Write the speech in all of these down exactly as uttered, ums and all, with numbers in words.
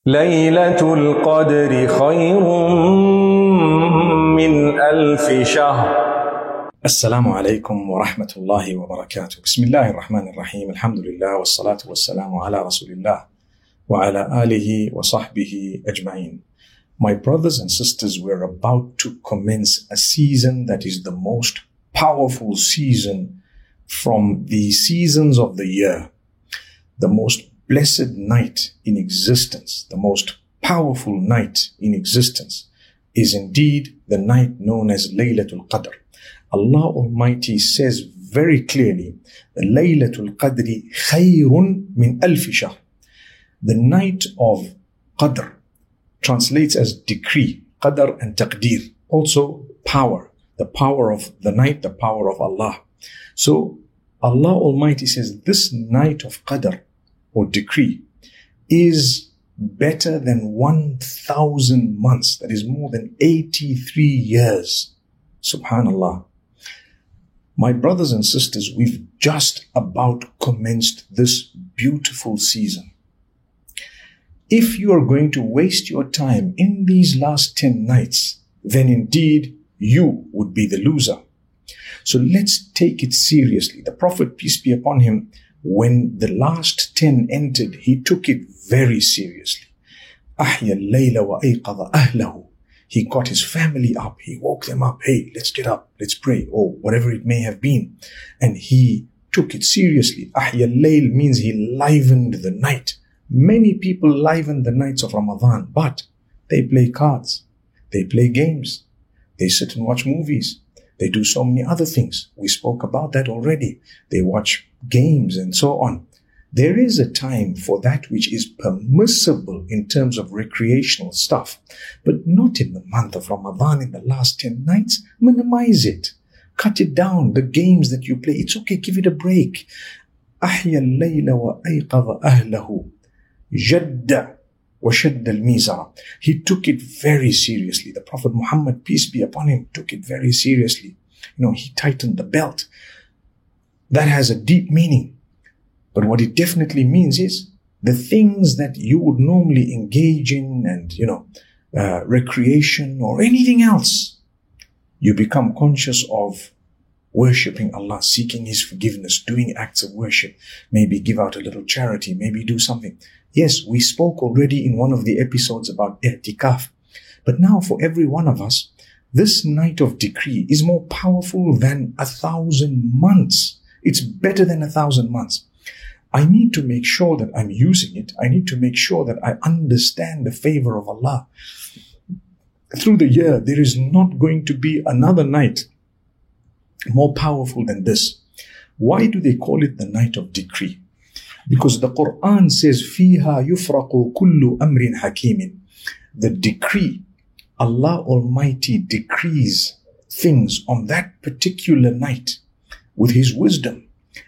ليلة القدر خير من ألف شهر. السلام عليكم ورحمة الله وبركاته. بسم الله الرحمن الرحيم. الحمد لله والصلاة والسلام على رسول الله وعلى آله وصحبه أجمعين. My brothers and sisters, we're about to commence a season that is the most powerful season from the seasons of the year. The most blessed night in existence, the most powerful night in existence is indeed the night known as Laylatul Qadr. Allah Almighty says very clearly, Laylatul Qadri khayrun min alfi shahr. The night of Qadr translates as decree, Qadr and Taqdeer, also power, the power of the night, the power of Allah. So Allah Almighty says this night of Qadr or decree is better than one thousand months. That is more than eighty-three years. Subhanallah. My brothers and sisters, we've just about commenced this beautiful season. If you are going to waste your time in these last ten nights, then indeed you would be the loser. So let's take it seriously. The Prophet, peace be upon him, when the last ten entered, he took it very seriously. أحيا الليل وأيقظ أهله. He got his family up. He woke them up. Hey, let's get up. Let's pray. Or whatever it may have been. And he took it seriously. أحيا الليل means he livened the night. Many people liven the nights of Ramadan, but they play cards. They play games. They sit and watch movies. They do so many other things. We spoke about that already. They watch games and so on. There is a time for that which is permissible in terms of recreational stuff, but not in the month of Ramadan in the last ten nights. Minimize it. Cut it down. The games that you play, it's okay. Give it a break. أحيا الليل وأيقظ أهله جد وشد الميزر. He took it very seriously. The Prophet Muhammad, peace be upon him, took it very seriously. You know, he tightened the belt. That has a deep meaning. But what it definitely means is the things that you would normally engage in and, you know, uh, recreation or anything else, you become conscious of worshipping Allah, seeking His forgiveness, doing acts of worship, maybe give out a little charity, maybe do something. Yes, we spoke already in one of the episodes about i'tikaf. But now for every one of us, this night of decree is more powerful than a thousand months. It's better than a thousand months. I need to make sure that I'm using it. I need to make sure that I understand the favor of Allah. Through the year, there is not going to be another night more powerful than this. Why do they call it the night of decree? Because the Quran says, فِيهَا يُفْرَقُ كُلُّ أَمْرٍ حَكِيمٍ. The decree, Allah Almighty decrees things on that particular night with His wisdom.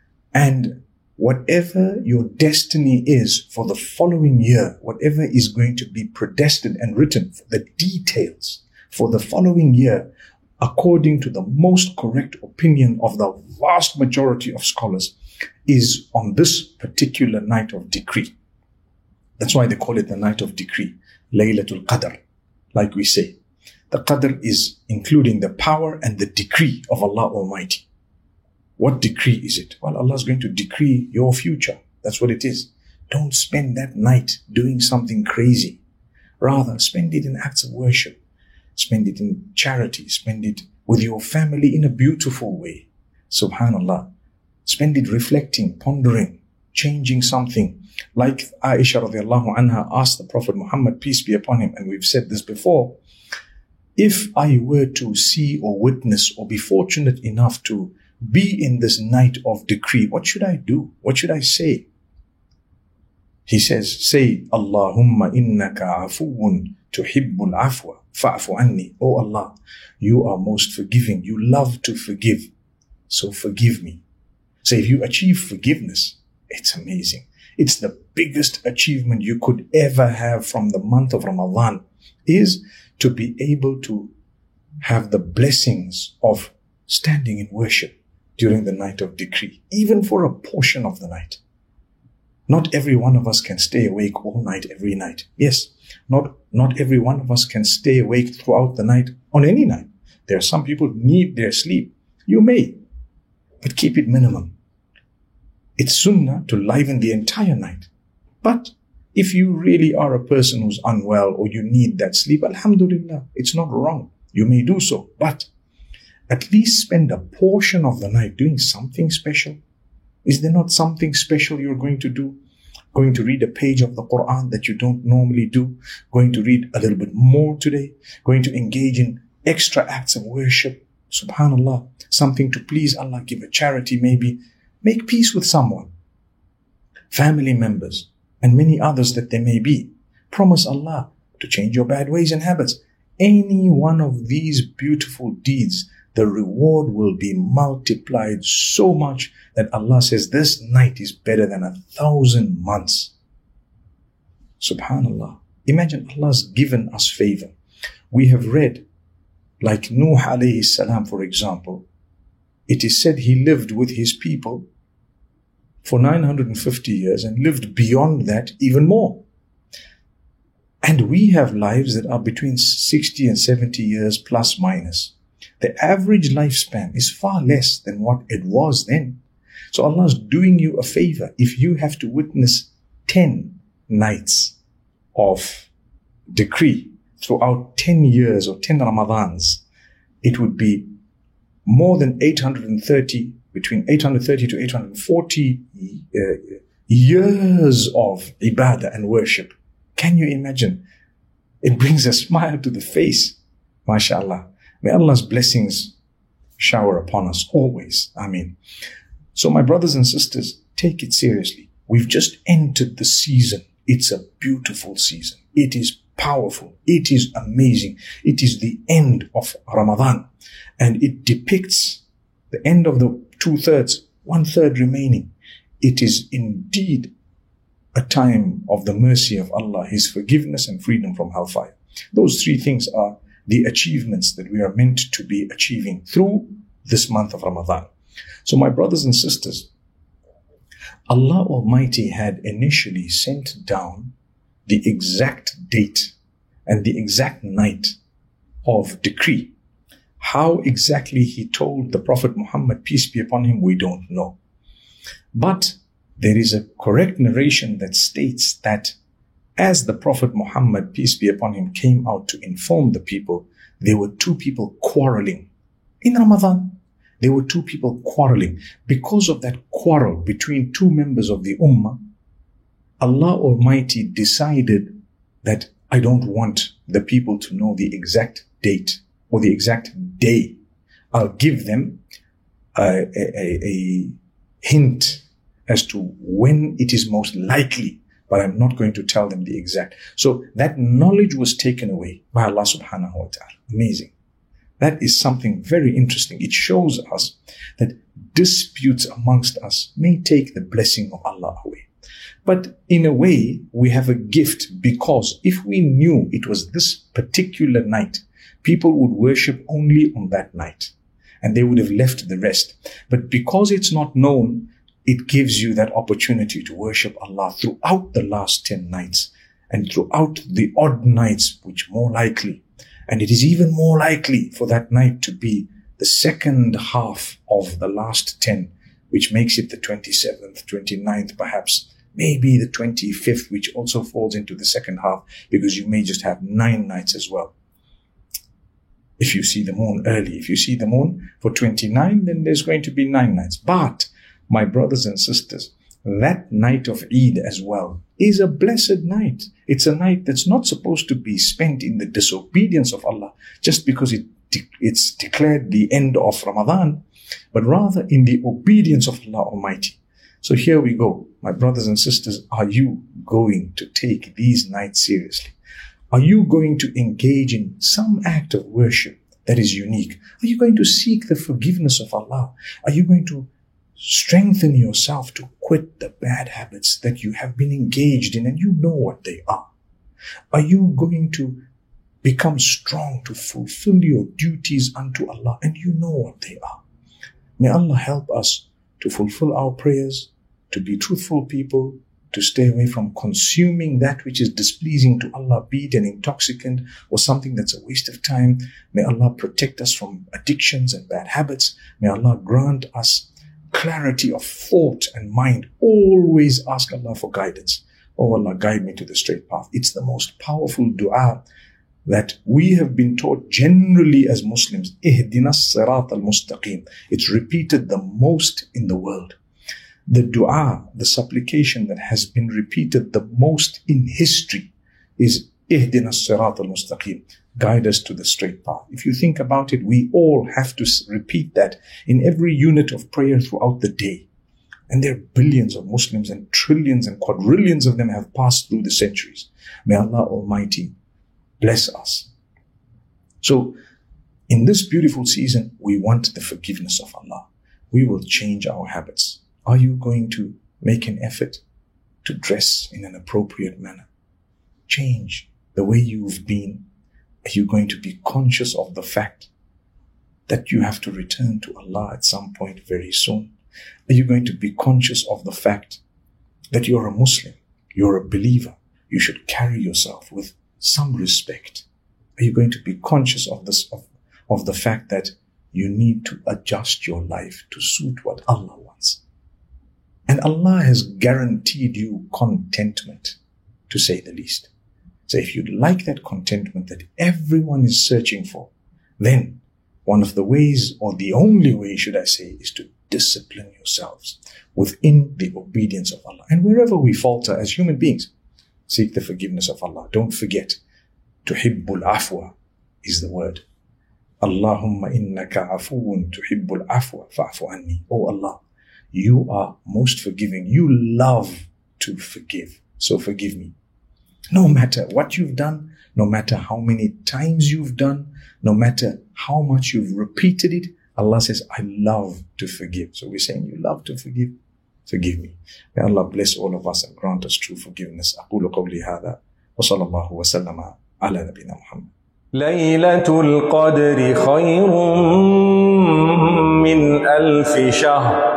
And whatever your destiny is for the following year, whatever is going to be predestined and written, the details for the following year, according to the most correct opinion of the vast majority of scholars, is on this particular night of decree. That's why they call it the night of decree, Laylatul Qadr, like we say. The Qadr is including the power and the decree of Allah Almighty. What decree is it? Well, Allah is going to decree your future. That's what it is. Don't spend that night doing something crazy. Rather, spend it in acts of worship. Spend it in charity. Spend it with your family in a beautiful way. Subhanallah. Spend it reflecting, pondering, changing something. Like Aisha radiallahu anha asked the Prophet Muhammad, peace be upon him, and we've said this before, if I were to see or witness or be fortunate enough to be in this night of decree, what should I do? What should I say? He says, say, Allahumma innaka afuun tuhibbul afwa fa'fu anni. Oh Allah, you are most forgiving. You love to forgive. So forgive me. So if you achieve forgiveness, it's amazing. It's the biggest achievement you could ever have from the month of Ramadan, is to be able to have the blessings of standing in worship during the night of decree, even for a portion of the night. Not every one of us can stay awake all night, every night. Yes, not, not every one of us can stay awake throughout the night on any night. There are some people who need their sleep. You may, but keep it minimum. It's sunnah to liven the entire night. But if you really are a person who's unwell or you need that sleep, alhamdulillah, it's not wrong. You may do so, but at least spend a portion of the night doing something special. Is there not something special you're going to do? Going to read a page of the Quran that you don't normally do? Going to read a little bit more today? Going to engage in extra acts of worship? Subhanallah, something to please Allah, give a charity maybe. Make peace with someone, family members, and many others that there may be. Promise Allah to change your bad ways and habits. Any one of these beautiful deeds, the reward will be multiplied so much that Allah says this night is better than a thousand months. Subhanallah. Imagine Allah's given us favor. We have read, like Nuh alayhi salam, for example, it is said he lived with his people for nine hundred fifty years and lived beyond that even more. And we have lives that are between sixty and seventy years plus minus. The average lifespan is far less than what it was then. So Allah is doing you a favor. If you have to witness ten nights of decree throughout ten years or ten Ramadans, it would be more than eight hundred thirty, between eight hundred thirty to eight hundred forty uh, years of ibadah and worship. Can you imagine? It brings a smile to the face. MashaAllah. May Allah's blessings shower upon us always. Ameen. So my brothers and sisters, take it seriously. We've just entered the season. It's a beautiful season. It is powerful. It is amazing. It is the end of Ramadan. And it depicts the end of the two-thirds, one-third remaining. It is indeed a time of the mercy of Allah, His forgiveness and freedom from hellfire. Those three things are the achievements that we are meant to be achieving through this month of Ramadan. So my brothers and sisters, Allah Almighty had initially sent down the exact date and the exact night of decree. How exactly He told the Prophet Muhammad, peace be upon him, we don't know. But there is a correct narration that states that as the Prophet Muhammad, peace be upon him, came out to inform the people, there were two people quarreling. In Ramadan, there were two people quarreling. Because of that quarrel between two members of the Ummah, Allah Almighty decided that I don't want the people to know the exact date or the exact day. I'll give them a, a, a hint as to when it is most likely, but I'm not going to tell them the exact. So that knowledge was taken away by Allah subhanahu wa ta'ala. Amazing. That is something very interesting. It shows us that disputes amongst us may take the blessing of Allah away. But in a way, we have a gift, because if we knew it was this particular night, people would worship only on that night and they would have left the rest. But because it's not known, it gives you that opportunity to worship Allah throughout the last ten nights and throughout the odd nights, which more likely. And it is even more likely for that night to be the second half of the last ten, which makes it the twenty-seventh, twenty-ninth, perhaps, maybe the twenty-fifth, which also falls into the second half, because you may just have nine nights as well. If you see the moon early, if you see the moon for twenty-nine, then there's going to be nine nights. But my brothers and sisters, that night of Eid as well is a blessed night. It's a night that's not supposed to be spent in the disobedience of Allah just because it de- it's declared the end of Ramadan, but rather in the obedience of Allah Almighty. So here we go. My brothers and sisters, are you going to take these nights seriously? Are you going to engage in some act of worship that is unique? Are you going to seek the forgiveness of Allah? Are you going to strengthen yourself to quit the bad habits that you have been engaged in and you know what they are? Are you going to become strong to fulfill your duties unto Allah and you know what they are? May Allah help us to fulfill our prayers, to be truthful people, to stay away from consuming that which is displeasing to Allah, be it an intoxicant or something that's a waste of time. May Allah protect us from addictions and bad habits. May Allah grant us clarity of thought and mind. Always ask Allah for guidance. Oh Allah, guide me to the straight path. It's the most powerful dua that we have been taught generally as Muslims. Ihdina as-sirat al-mustaqim. It's repeated the most in the world. The dua, the supplication that has been repeated the most in history is Ihdina as-sirat al-mustaqim. Guide us to the straight path. If you think about it, we all have to repeat that in every unit of prayer throughout the day. And there are billions of Muslims and trillions and quadrillions of them have passed through the centuries. May Allah Almighty bless us. So, in this beautiful season, we want the forgiveness of Allah. We will change our habits. Are you going to make an effort to dress in an appropriate manner? Change the way you've been. Are you going to be conscious of the fact that you have to return to Allah at some point very soon? Are you going to be conscious of the fact that you're a Muslim, you're a believer, you should carry yourself with some respect? Are you going to be conscious of this, of, of the fact that you need to adjust your life to suit what Allah wants? And Allah has guaranteed you contentment, to say the least. So if you'd like that contentment that everyone is searching for, then one of the ways, or the only way, should I say, is to discipline yourselves within the obedience of Allah. And wherever we falter as human beings, seek the forgiveness of Allah. Don't forget, tuhibbul afwa is the word. Allahumma innaka afuun tuhibbul afwa fa'fu anni. Oh Allah, you are most forgiving. You love to forgive. So forgive me. No matter what you've done, no matter how many times you've done, no matter how much you've repeated it, Allah says, I love to forgive. So we're saying, you love to forgive. Forgive me. May Allah bless all of us and grant us true forgiveness. أقول قولي هذا وصلى الله وسلم على نبينا محمد. ليلة القدر خير من ألف شهر